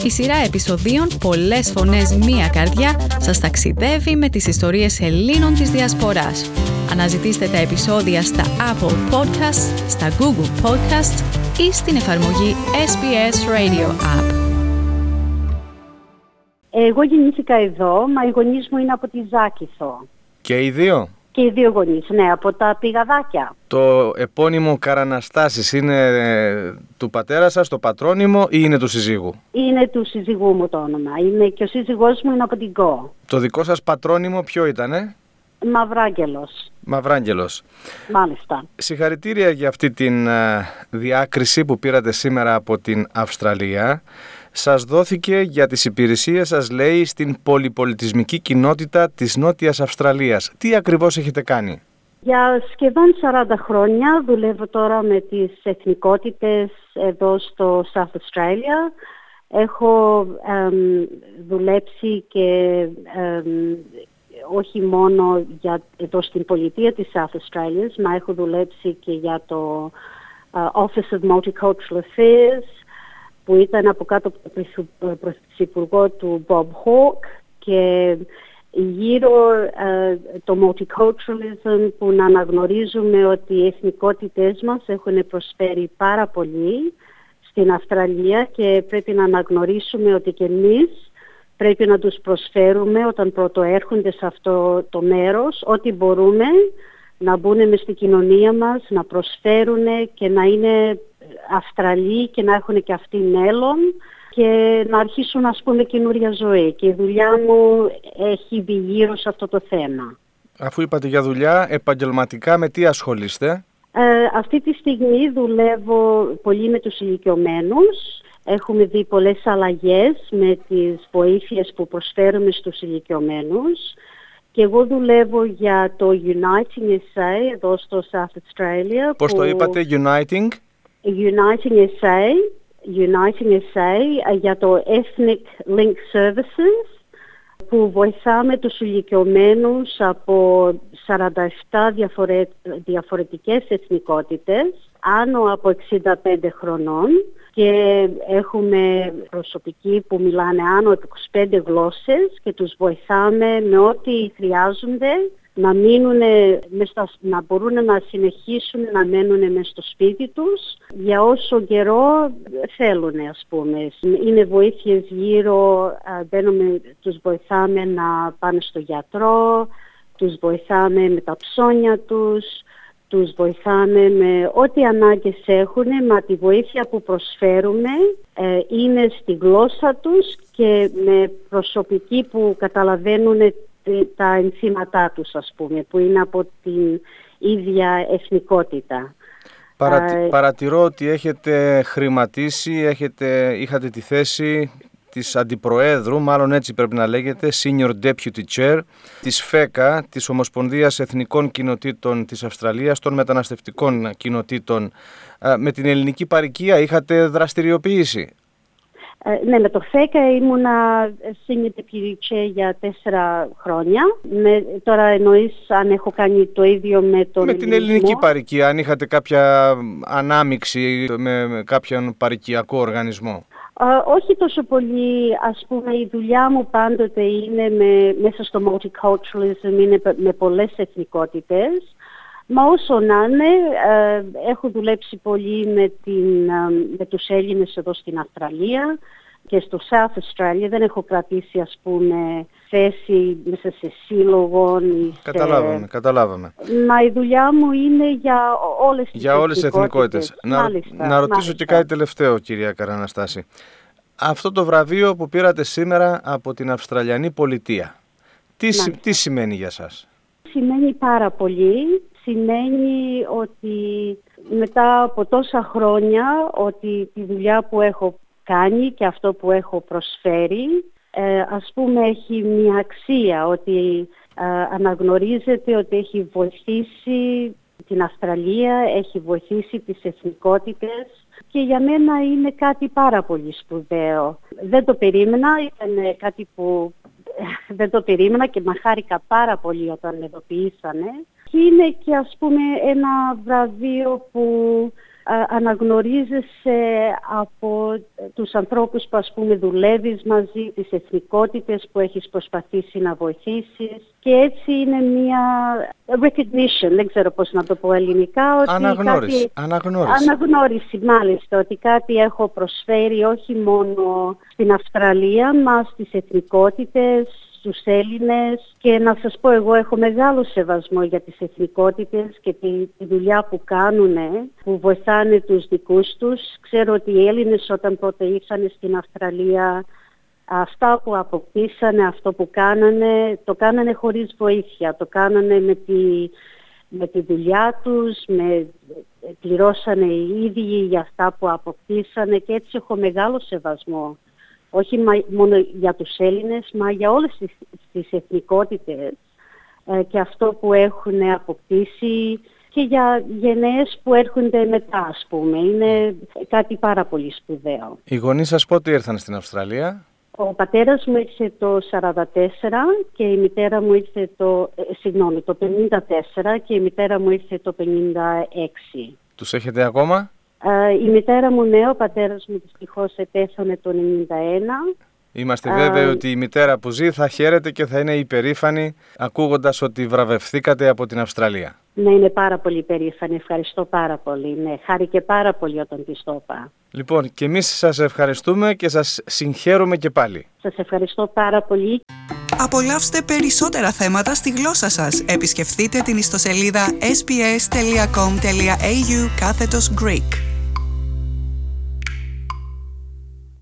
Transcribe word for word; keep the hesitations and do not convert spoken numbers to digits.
Η σειρά επεισοδίων «Πολλές φωνές, μία καρδιά» σας ταξιδεύει με τις ιστορίες Ελλήνων της Διασποράς. Αναζητήστε τα επεισόδια στα Apple Podcasts, στα Google Podcasts ή στην εφαρμογή ες μπι ες Radio App. Εγώ γεννήθηκα εδώ, μα οι γονείς μου είναι από τη Ζάκηθο. Και οι δύο? Και οι δύο γονείς, ναι, από τα Πηγαδάκια. Το επώνυμο Καραναστάσης είναι του πατέρα σας, το πατρόνυμο, ή είναι του συζύγου? Είναι του συζυγού μου το όνομα. Είναι, και ο σύζυγός μου είναι από την Γκο. Το δικό σας πατρόνυμο ποιο ήτανε? Μαυράγγελος. Μαυράγγελος. Μάλιστα. Συγχαρητήρια για αυτή την uh, διάκριση που πήρατε σήμερα από την Αυστραλία. Σας δόθηκε για τις υπηρεσίες σας, λέει, στην πολυπολιτισμική κοινότητα της Νότιας Αυστραλίας. Τι ακριβώς έχετε κάνει? Για σχεδόν σαράντα χρόνια δουλεύω τώρα με τις εθνικότητες εδώ στο South Australia. Έχω εμ, δουλέψει και εμ, όχι μόνο για, εδώ στην πολιτεία της South Australia, μα έχω δουλέψει και για το uh, Office of Multicultural Affairs, που ήταν από κάτω από τον πρωθυπουργό του Bob Hawke, και γύρω uh, το multiculturalism, που να αναγνωρίζουμε ότι οι εθνικότητες μας έχουν προσφέρει πάρα πολύ στην Αυστραλία και πρέπει να αναγνωρίσουμε ότι και εμείς πρέπει να τους προσφέρουμε όταν πρωτοέρχονται σε αυτό το μέρος ό,τι μπορούμε να μπουν μες στην κοινωνία μας, να προσφέρουν και να είναι Αυστραλοί και να έχουν και αυτοί μέλλον και να αρχίσουν, ας πούμε, καινούρια ζωή. Και η δουλειά μου έχει μπει γύρω σε αυτό το θέμα. Αφού είπατε για δουλειά, επαγγελματικά με τι ασχολείστε? Ε, αυτή τη στιγμή δουλεύω πολύ με τους ηλικιωμένους. Έχουμε δει πολλές αλλαγές με τις βοήθειες που προσφέρουμε στους ηλικιωμένους. Και εγώ δουλεύω για το Uniting ες έι εδώ στο South Australia. Πώς που... το είπατε, Uniting? Uniting ες έι, Uniting ες έι για το Ethnic Link Services, που βοηθάμε τους ηλικιωμένους από σαράντα επτά διαφορε... διαφορετικές εθνικότητες, άνω από εξήντα πέντε χρονών, και έχουμε προσωπικοί που μιλάνε άνω από είκοσι πέντε γλώσσες και τους βοηθάμε με ό,τι χρειάζονται να μείνουν, να μπορούν να συνεχίσουν να μένουν μες στο σπίτι τους για όσο καιρό θέλουν, ας πούμε. Είναι βοήθειες γύρω, μπαίνουμε, τους βοηθάμε να πάνε στο γιατρό, τους βοηθάμε με τα ψώνια τους, τους βοηθάμε με ό,τι ανάγκες έχουν, μα τη βοήθεια που προσφέρουμε ε, είναι στη γλώσσα τους και με προσωπικοί που καταλαβαίνουν τα ενθύματά τους, ας πούμε, που είναι από την ίδια εθνικότητα. Παρατη, uh, παρατηρώ ότι έχετε χρηματίσει, έχετε, είχατε τη θέση της Αντιπροέδρου, μάλλον έτσι πρέπει να λέγεται, Senior Deputy Chair, της ΦΕΚΑ, της Ομοσπονδίας Εθνικών Κοινοτήτων της Αυστραλίας, των μεταναστευτικών κοινοτήτων. Με την ελληνική παροικία είχατε δραστηριοποιήσει? Ε, ναι, με το ΦΕΚΑ ήμουνα Senior Deputy Chair για τέσσερα χρόνια. Με, τώρα εννοείς αν έχω κάνει το ίδιο με τον Με ελληνισμό. την ελληνική παροικία, αν είχατε κάποια ανάμειξη με, με κάποιον παροικιακό οργανισμό? Uh, όχι τόσο πολύ, ας πούμε, η δουλειά μου πάντοτε είναι με, μέσα στο multiculturalism, είναι με πολλές εθνικότητες. Μα όσο να είναι, uh, έχω δουλέψει πολύ με, την, uh, με τους Έλληνες εδώ στην Αυστραλία και στο South Australia. Δεν έχω κρατήσει, ας πούμε, θέση μέσα σε σύλλογο. Καταλάβαμε, σε... καταλάβαμε. Μα η δουλειά μου είναι για όλες τις για όλες τις εθνικότητες. Να, μάλιστα, να ρωτήσω μάλιστα. και κάτι τελευταίο, κυρία Καραναστάση. Αυτό το βραβείο που πήρατε σήμερα από την Αυστραλιανή Πολιτεία, τι, τι σημαίνει για σας? Σημαίνει πάρα πολύ. Σημαίνει ότι μετά από τόσα χρόνια, ότι τη δουλειά που έχω κάνει και αυτό που έχω προσφέρει, ε, ας πούμε, έχει μια αξία, ότι ε, αναγνωρίζεται ότι έχει βοηθήσει την Αυστραλία, έχει βοηθήσει τις εθνικότητες, και για μένα είναι κάτι πάρα πολύ σπουδαίο. Δεν το περίμενα, ήταν κάτι που δεν το περίμενα και με χάρηκα πάρα πολύ όταν με ειδοποιήσανε. Και είναι και, ας πούμε, ένα βραβείο που αναγνωρίζεσαι από τους ανθρώπους που ας πούμε δουλεύεις μαζί, τις εθνικότητες που έχεις προσπαθήσει να βοηθήσεις και έτσι είναι μια recognition, δεν ξέρω πώς να το πω ελληνικά. Ότι αναγνώριση, κάτι, αναγνώριση. Αναγνώριση μάλιστα, ότι κάτι έχω προσφέρει όχι μόνο στην Αυστραλία, μα στις εθνικότητες, στους Έλληνες και να σας πω εγώ έχω μεγάλο σεβασμό για τις εθνικότητες και τη, τη δουλειά που κάνουν, που βοηθάνε τους δικούς τους. Ξέρω ότι οι Έλληνες όταν πρώτα ήρθαν στην Αυστραλία αυτά που αποκτήσανε, αυτό που κάνανε, το κάνανε χωρίς βοήθεια, το κάνανε με τη, με τη δουλειά τους, με, πληρώσανε οι ίδιοι για αυτά που αποκτήσανε και έτσι έχω μεγάλο σεβασμό. Όχι μόνο για τους Έλληνες, μα για όλες τις, τις εθνικότητες ε, και αυτό που έχουν αποκτήσει και για γενναίες που έρχονται μετά, ας πούμε. Είναι κάτι πάρα πολύ σπουδαίο. Οι γονείς σας πότε ήρθαν στην Αυστραλία? Ο πατέρας μου ήρθε το σαράντα τέσσερα και η μητέρα μου ήρθε το, ε, συγγνώμη, το πενήντα τέσσερα και η μητέρα μου ήρθε το πενήντα έξι. Τους έχετε ακόμα? Uh, η μητέρα μου ναι, ο πατέρας μου δυστυχώς επέθανε το ενενήντα ένα. Είμαστε βέβαιοι uh, ότι η μητέρα που ζει θα χαίρεται και θα είναι υπερήφανη ακούγοντας ότι βραβευθήκατε από την Αυστραλία. Ναι, είναι πάρα πολύ περήφανη. Ευχαριστώ πάρα πολύ. Ναι, χάρηκε πάρα πολύ όταν της το είπα. Λοιπόν, και εμείς σας ευχαριστούμε και σας συγχαίρουμε και πάλι. Σας ευχαριστώ πάρα πολύ. Απολαύστε περισσότερα θέματα στη γλώσσα σας. Επισκεφτείτε την ιστοσελίδα ες μπι ες τελεία κομ τελεία έι γιου κάθετος Greek.